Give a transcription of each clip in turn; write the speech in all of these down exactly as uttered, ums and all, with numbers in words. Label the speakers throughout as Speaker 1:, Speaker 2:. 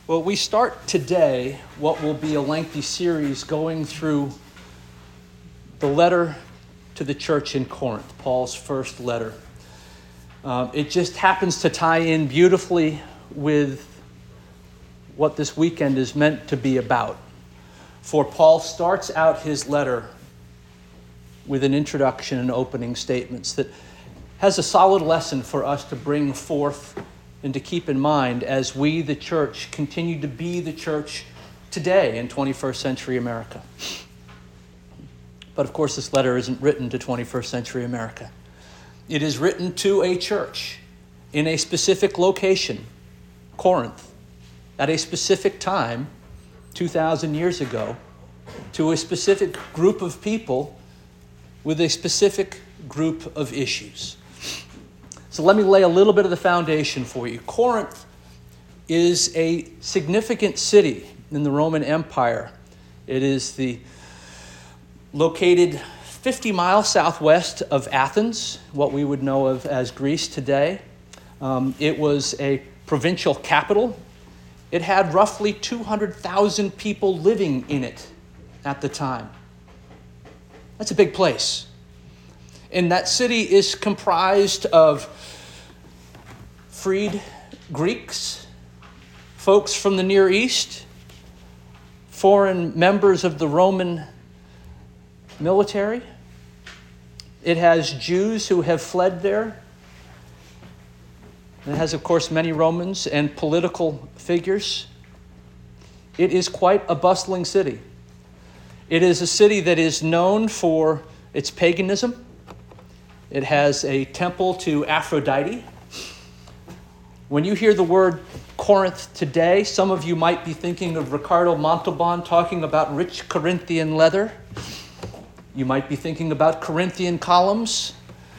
Speaker 1: Well, we start today what will be a lengthy series going through the letter to the church in Corinth, Paul's first letter. Um, it just happens to tie in beautifully with what this weekend is meant to be about. For Paul starts out his letter with an introduction and opening statements that has a solid lesson for us to bring forth and to keep in mind as we, the church, continue to be the church today in twenty-first century America. But of course, this letter isn't written to twenty-first century America. It is written to a church in a specific location, Corinth, at a specific time, two thousand years ago, to a specific group of people with a specific group of issues. So let me lay a little bit of the foundation for you. Corinth is a significant city in the Roman Empire. It is the located fifty miles southwest of Athens, what we would know of as Greece today. Um, it was a provincial capital. It had roughly two hundred thousand people living in it at the time. That's a big place. And that city is comprised of freed Greeks, folks from the Near East, foreign members of the Roman military. It has Jews who have fled there. It has, of course, many Romans and political figures. It is quite a bustling city. It is a city that is known for its paganism. It has a temple to Aphrodite. When you hear the word Corinth today, some of you might be thinking of Ricardo Montalban talking about rich Corinthian leather. You might be thinking about Corinthian columns.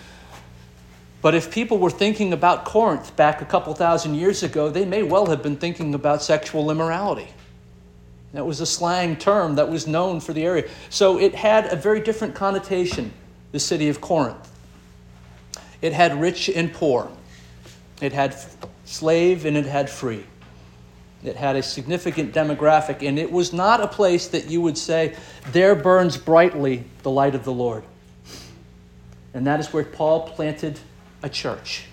Speaker 1: But if people were thinking about Corinth back a couple thousand years ago, they may well have been thinking about sexual immorality. That was a slang term that was known for the area. So it had a very different connotation, the city of Corinth. It had rich and poor. It had slave and it had free. It had a significant demographic, and it was not a place that you would say, there burns brightly the light of the Lord. And that is where Paul planted a church.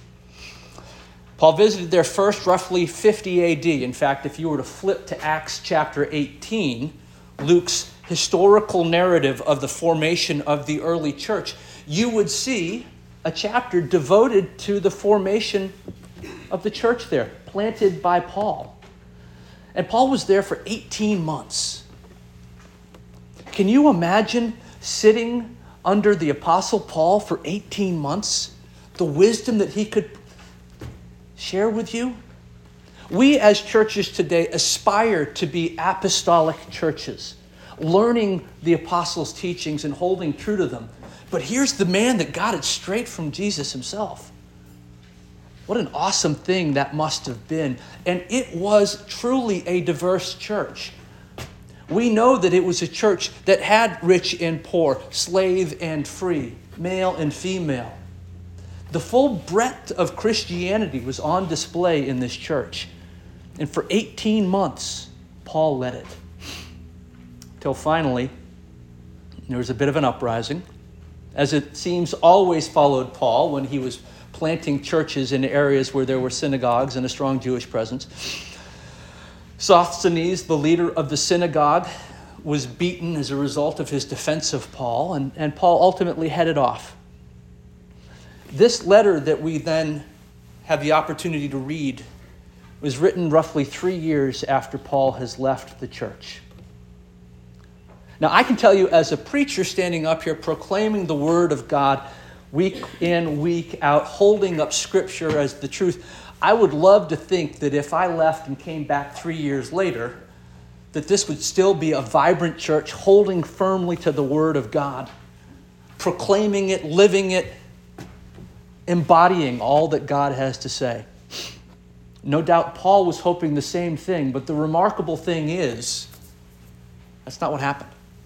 Speaker 1: Paul visited there first roughly fifty A D. In fact, if you were to flip to Acts chapter eighteen, Luke's historical narrative of the formation of the early church, you would see a chapter devoted to the formation of the church there, planted by Paul. And Paul was there for eighteen months. Can you imagine sitting under the Apostle Paul for eighteen months? The wisdom that he could share with you? We as churches today aspire to be apostolic churches, learning the apostles' teachings and holding true to them. But here's the man that got it straight from Jesus himself. What an awesome thing that must have been. And it was truly a diverse church. We know that it was a church that had rich and poor, slave and free, male and female. The full breadth of Christianity was on display in this church. And for eighteen months, Paul led it. Till finally, there was a bit of an uprising, as it seems always followed Paul when he was planting churches in areas where there were synagogues and a strong Jewish presence. Sosthenes, the leader of the synagogue, was beaten as a result of his defense of Paul, and, and Paul ultimately headed off. This letter that we then have the opportunity to read was written roughly three years after Paul has left the church. Now, I can tell you as a preacher standing up here proclaiming the word of God week in, week out, holding up Scripture as the truth, I would love to think that if I left and came back three years later, that this would still be a vibrant church holding firmly to the word of God, proclaiming it, living it, embodying all that God has to say. No doubt Paul was hoping the same thing, but the remarkable thing is, that's not what happened.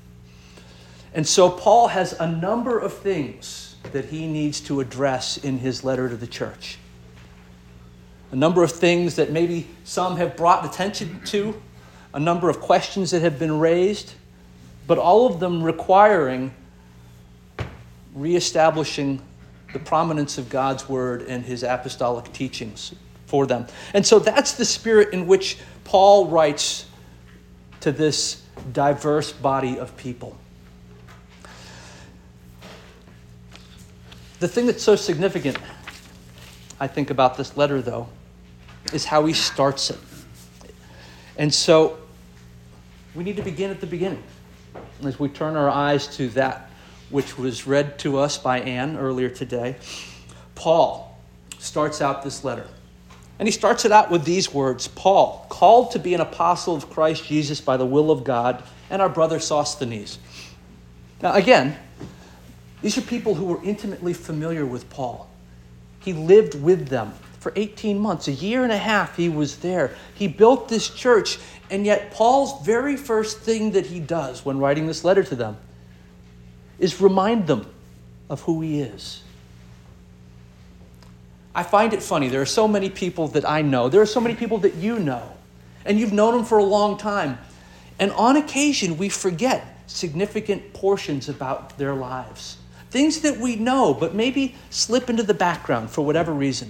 Speaker 1: And so Paul has a number of things that he needs to address in his letter to the church. a number of things that maybe some have brought attention to, a number of questions that have been raised, but all of them requiring reestablishing the prominence of God's word and his apostolic teachings for them. And so that's the spirit in which Paul writes to this diverse body of people. The thing that's so significant, I think, about this letter, though, is how he starts it. And so we need to begin at the beginning as we turn our eyes to that which was read to us by Anne earlier today. Paul starts out this letter. And he starts it out with these words: Paul, called to be an apostle of Christ Jesus by the will of God, and our brother Sosthenes. Now again, these are people who were intimately familiar with Paul. He lived with them for eighteen months, a year and a half he was there. He built this church, and yet Paul's very first thing that he does when writing this letter to them is remind them of who he is. I find it funny. There are so many people that I know. There are so many people that you know. And you've known them for a long time. And on occasion, we forget significant portions about their lives. Things that we know, but maybe slip into the background for whatever reason.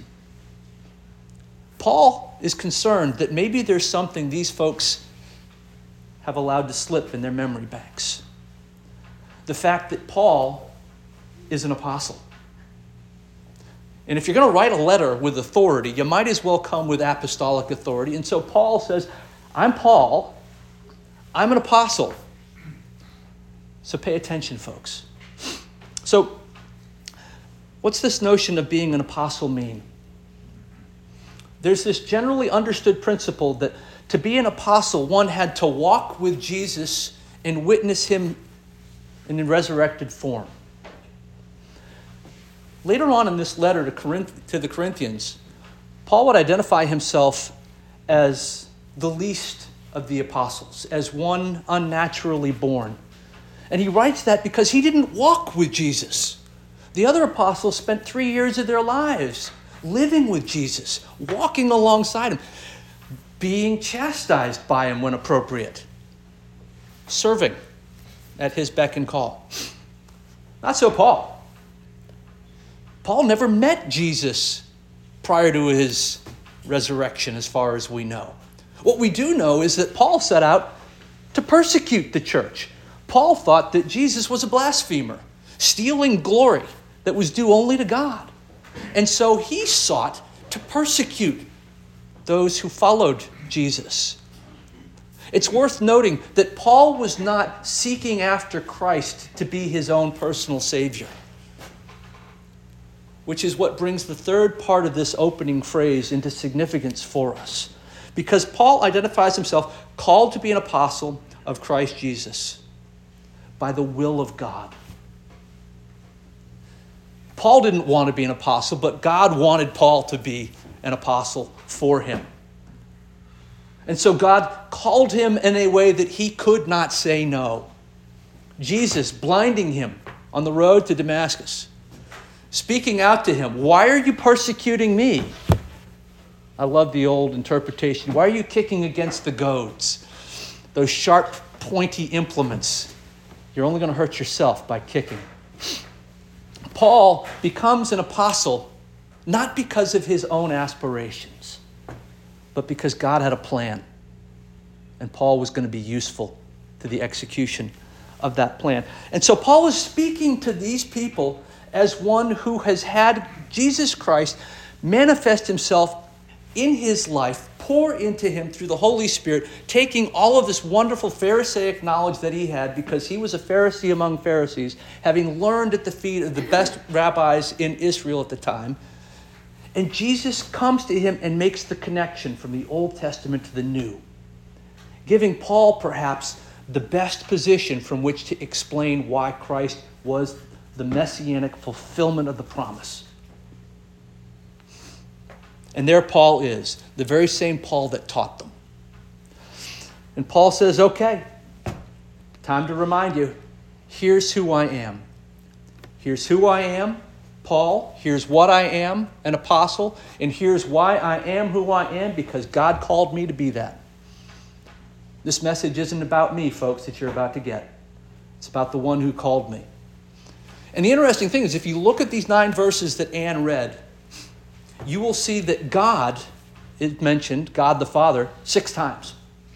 Speaker 1: Paul is concerned that maybe there's something these folks have allowed to slip in their memory banks. The fact that Paul is an apostle. And if you're going to write a letter with authority, you might as well come with apostolic authority. And so Paul says, I'm Paul. I'm an apostle. So pay attention, folks. So what's this notion of being an apostle mean? There's this generally understood principle that to be an apostle, one had to walk with Jesus and witness him in resurrected form. Later on in this letter to Corinth, to the Corinthians, Paul would identify himself as the least of the apostles, as one unnaturally born. And he writes that because he didn't walk with Jesus. The other apostles spent three years of their lives living with Jesus, walking alongside him, being chastised by him when appropriate, serving at his beck and call. Not so Paul. Paul never met Jesus prior to his resurrection, as far as we know. What we do know is that Paul set out to persecute the church. Paul thought that Jesus was a blasphemer, stealing glory that was due only to God. And so he sought to persecute those who followed Jesus. It's worth noting that Paul was not seeking after Christ to be his own personal Savior, which is what brings the third part of this opening phrase into significance for us. Because Paul identifies himself called to be an apostle of Christ Jesus by the will of God. Paul didn't want to be an apostle, but God wanted Paul to be an apostle for him. And so God called him in a way that he could not say no. Jesus blinding him on the road to Damascus, speaking out to him, "Why are you persecuting me?" I love the old interpretation. Why are you kicking against the goads? Those sharp, pointy implements. You're only going to hurt yourself by kicking. Paul becomes an apostle not because of his own aspirations, but because God had a plan. And Paul was going to be useful to the execution of that plan. And so Paul is speaking to these people as one who has had Jesus Christ manifest himself in his life, pour into him through the Holy Spirit, taking all of this wonderful Pharisaic knowledge that he had, because he was a Pharisee among Pharisees, having learned at the feet of the best rabbis in Israel at the time. And Jesus comes to him and makes the connection from the Old Testament to the New, giving Paul perhaps the best position from which to explain why Christ was the messianic fulfillment of the promise. And there Paul is, the very same Paul that taught them. And Paul says, okay, time to remind you, here's who I am. Here's who I am Paul, here's what I am, an apostle, and here's why I am who I am, because God called me to be that. This message isn't about me, folks, that you're about to get. It's about the one who called me. And the interesting thing is, if you look at these nine verses that Anne read, you will see that God is mentioned, God the Father, six times.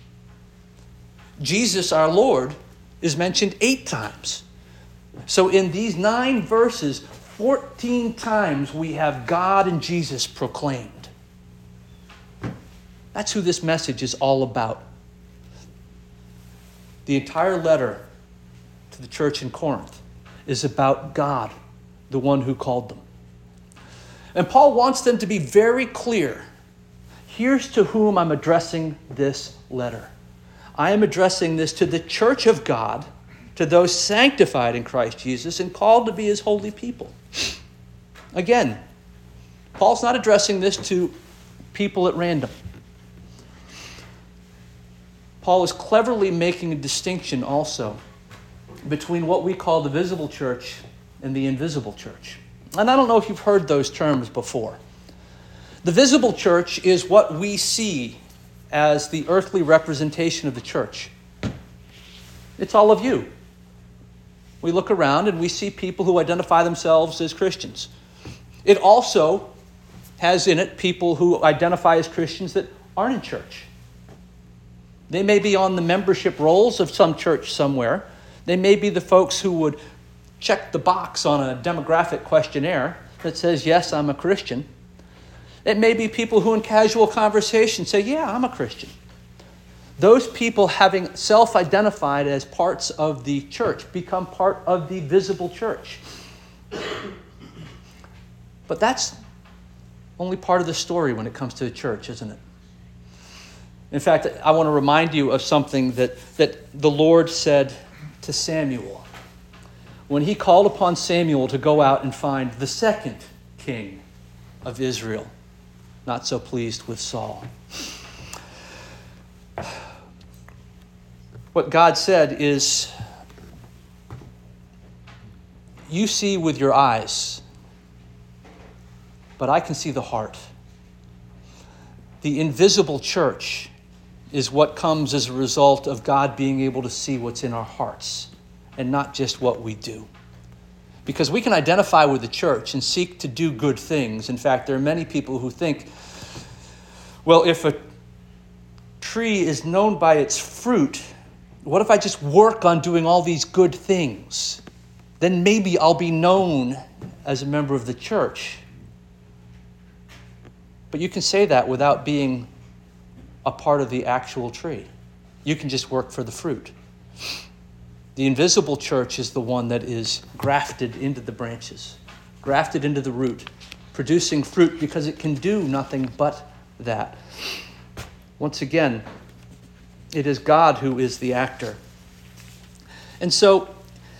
Speaker 1: Jesus, our Lord, is mentioned eight times. So in these nine verses, fourteen times we have God and Jesus proclaimed. That's who this message is all about. The entire letter to the church in Corinth is about God, the one who called them. And Paul wants them to be very clear. Here's to whom I'm addressing this letter. I am addressing this to the church of God, to those sanctified in Christ Jesus and called to be his holy people. Again, Paul's not addressing this to people at random. Paul is cleverly making a distinction also between what we call the visible church and the invisible church. And I don't know if you've heard those terms before. The visible church is what we see as the earthly representation of the church. It's all of you. We look around and we see people who identify themselves as Christians. It also has in it people who identify as Christians that aren't in church. They may be on the membership rolls of some church somewhere. They may be the folks who would check the box on a demographic questionnaire that says, yes, I'm a Christian. It may be people who in casual conversation say, yeah, I'm a Christian. Those people, having self-identified as parts of the church, become part of the visible church. But that's only part of the story when it comes to the church, isn't it? In fact, I want to remind you of something that, that the Lord said to Samuel when he called upon Samuel to go out and find the second king of Israel, not so pleased with Saul. What God said is, you see with your eyes, but I can see the heart. The invisible church is what comes as a result of God being able to see what's in our hearts and not just what we do. Because we can identify with the church and seek to do good things. In fact, there are many people who think, well, if a tree is known by its fruit, what if I just work on doing all these good things? Then maybe I'll be known as a member of the church. But you can say that without being a part of the actual tree. You can just work for the fruit. The invisible church is the one that is grafted into the branches, grafted into the root, producing fruit because it can do nothing but that. Once again, it is God who is the actor. And so,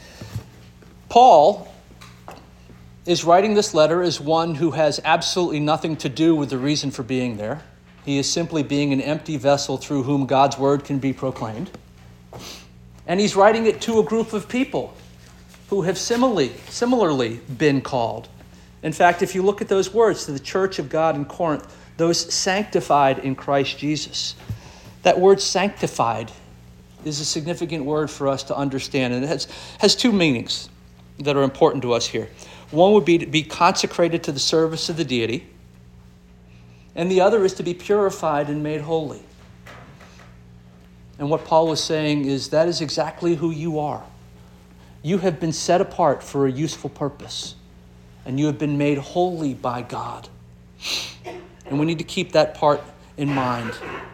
Speaker 1: Paul is writing this letter as one who has absolutely nothing to do with the reason for being there. He is simply being an empty vessel through whom God's word can be proclaimed. And he's writing it to a group of people who have similarly, similarly been called. In fact, if you look at those words to the church of God in Corinth, those sanctified in Christ Jesus, that word sanctified is a significant word for us to understand. And it has, has two meanings that are important to us here. One would be to be consecrated to the service of the deity, and the other is to be purified and made holy. And what Paul was saying is that is exactly who you are. You have been set apart for a useful purpose, and you have been made holy by God. And we need to keep that part in mind.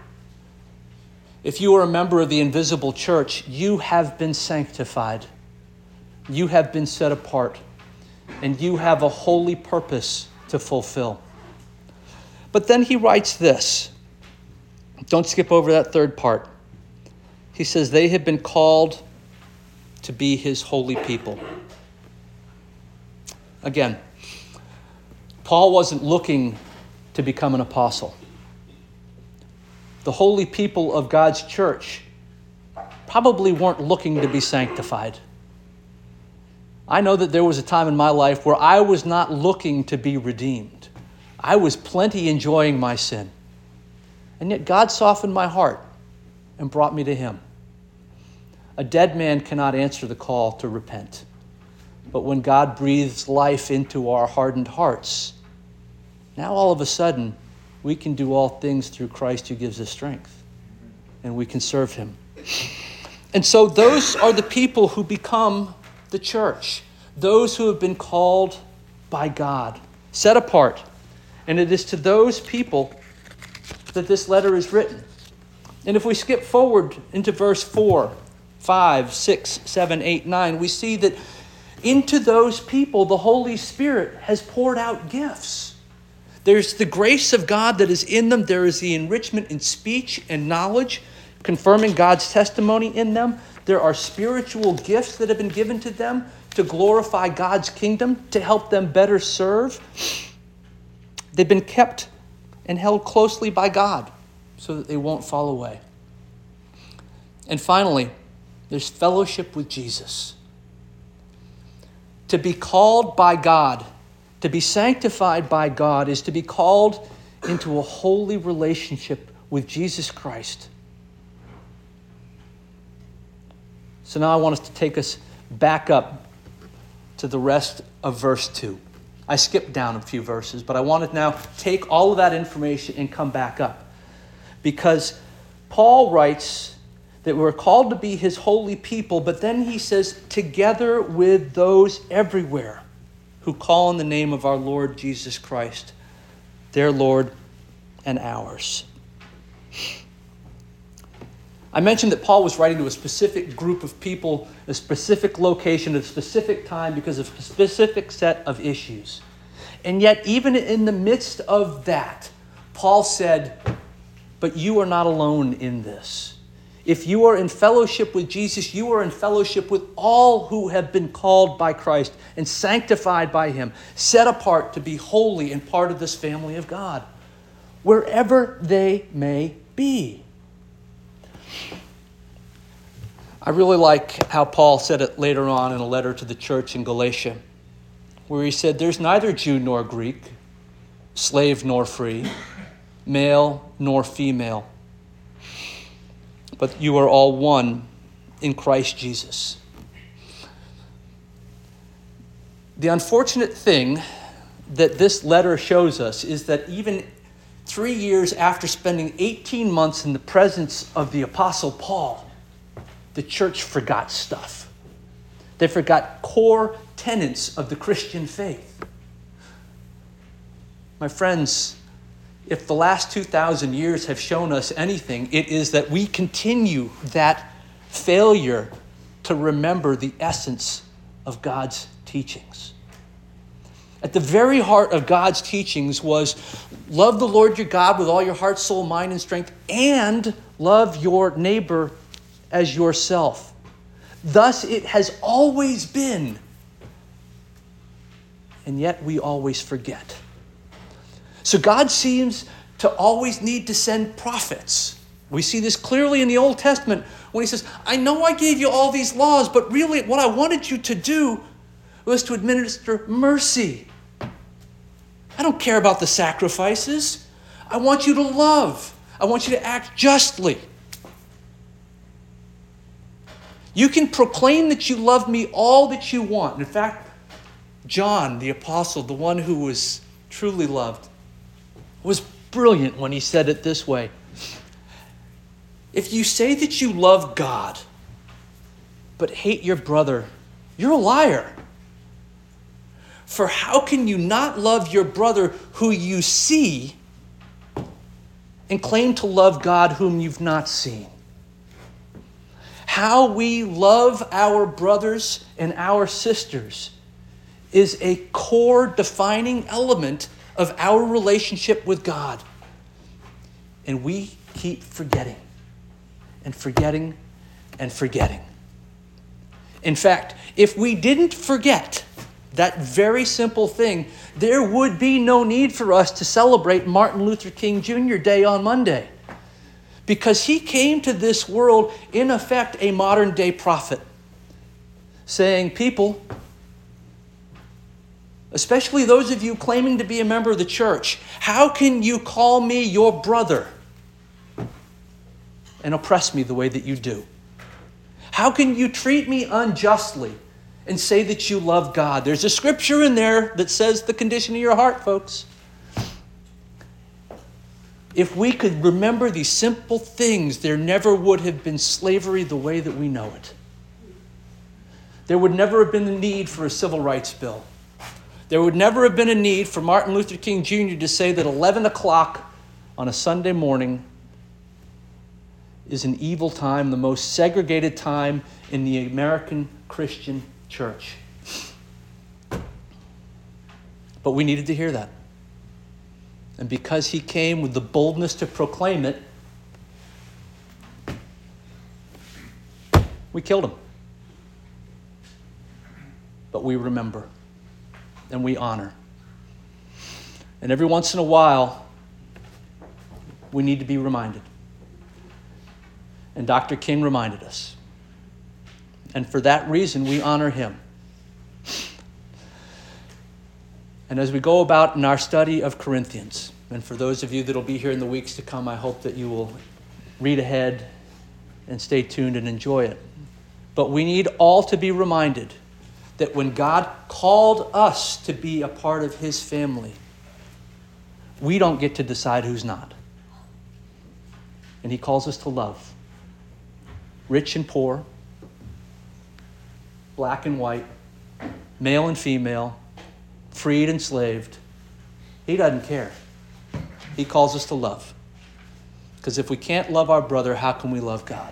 Speaker 1: If you are a member of the invisible church, you have been sanctified. You have been set apart, and you have a holy purpose to fulfill. But then he writes this. Don't skip over that third part. He says, they have been called to be his holy people. Again, Paul wasn't looking to become an apostle. The holy people of God's church probably weren't looking to be sanctified. I know that there was a time in my life where I was not looking to be redeemed. I was plenty enjoying my sin. And yet God softened my heart and brought me to him. A dead man cannot answer the call to repent. But when God breathes life into our hardened hearts, now all of a sudden, we can do all things through Christ who gives us strength. And we can serve him. And so those are the people who become the church. Those who have been called by God, set apart. And it is to those people that this letter is written. And if we skip forward into verse four, five, six, seven, eight, nine, we see that into those people the Holy Spirit has poured out gifts. There's the grace of God that is in them. There is the enrichment in speech and knowledge, confirming God's testimony in them. There are spiritual gifts that have been given to them to glorify God's kingdom, to help them better serve. They've been kept and held closely by God so that they won't fall away. And finally, there's fellowship with Jesus. To be called by God, to be sanctified by God, is to be called into a holy relationship with Jesus Christ. So now I want us to take us back up to the rest of verse two. I skipped down a few verses, but I want to now take all of that information and come back up. Because Paul writes that we're called to be his holy people, but then he says, together with those everywhere who call on the name of our Lord Jesus Christ, their Lord and ours. I mentioned that Paul was writing to a specific group of people, a specific location, at a specific time because of a specific set of issues. And yet, even in the midst of that, Paul said, but you are not alone in this. If you are in fellowship with Jesus, you are in fellowship with all who have been called by Christ and sanctified by him, set apart to be holy and part of this family of God, wherever they may be. I really like how Paul said it later on in a letter to the church in Galatia, where he said, there's neither Jew nor Greek, slave nor free, male nor female, but you are all one in Christ Jesus. The unfortunate thing that this letter shows us is that even three years after spending eighteen months in the presence of the Apostle Paul, the church forgot stuff. They forgot core tenets of the Christian faith. My friends, if the last two thousand years have shown us anything, it is that we continue that failure to remember the essence of God's teachings. At the very heart of God's teachings was love the Lord your God with all your heart, soul, mind, and strength, and love your neighbor as yourself. Thus it has always been, and yet we always forget. So God seems to always need to send prophets. We see this clearly in the Old Testament when he says, I know I gave you all these laws, but really what I wanted you to do was to administer mercy. I don't care about the sacrifices. I want you to love. I want you to act justly. You can proclaim that you love me all that you want. In fact, John, the apostle, the one who was truly loved, was brilliant when he said it this way. If you say that you love God, but hate your brother, you're a liar. For how can you not love your brother who you see and claim to love God whom you've not seen? How we love our brothers and our sisters is a core defining element of our relationship with God. And we keep forgetting and forgetting and forgetting. In fact, if we didn't forget that very simple thing, there would be no need for us to celebrate Martin Luther King Junior Day on Monday. Because he came to this world, in effect, a modern day prophet, saying, people, especially those of you claiming to be a member of the church. How can you call me your brother and oppress me the way that you do? How can you treat me unjustly and say that you love God? There's a scripture in there that says the condition of your heart, folks. If we could remember these simple things, there never would have been slavery the way that we know it. There would never have been the need for a civil rights bill. There would never have been a need for Martin Luther King Junior to say that eleven o'clock on a Sunday morning is an evil time, the most segregated time in the American Christian church. But we needed to hear that. And because he came with the boldness to proclaim it, we killed him. But we remember and we honor. And every once in a while, we need to be reminded. And Doctor King reminded us. And for that reason, we honor him. And as we go about in our study of Corinthians, and for those of you that will be here in the weeks to come, I hope that you will read ahead and stay tuned and enjoy it. But we need all to be reminded that when God called us to be a part of his family, we don't get to decide who's not. And he calls us to love. Rich and poor, black and white, male and female, freed and enslaved. He doesn't care. He calls us to love. Because if we can't love our brother, how can we love God?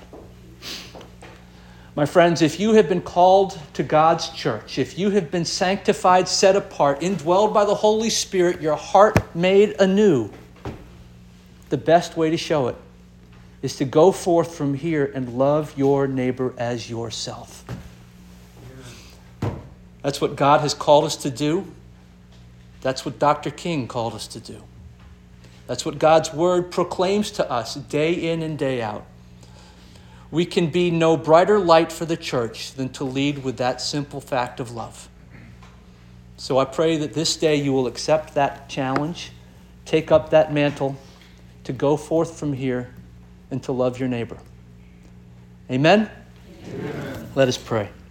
Speaker 1: My friends, if you have been called to God's church, if you have been sanctified, set apart, indwelled by the Holy Spirit, your heart made anew, the best way to show it is to go forth from here and love your neighbor as yourself. That's what God has called us to do. That's what Doctor King called us to do. That's what God's word proclaims to us day in and day out. We can be no brighter light for the church than to lead with that simple fact of love. So I pray that this day you will accept that challenge, take up that mantle to go forth from here and to love your neighbor. Amen? Amen. Let us pray.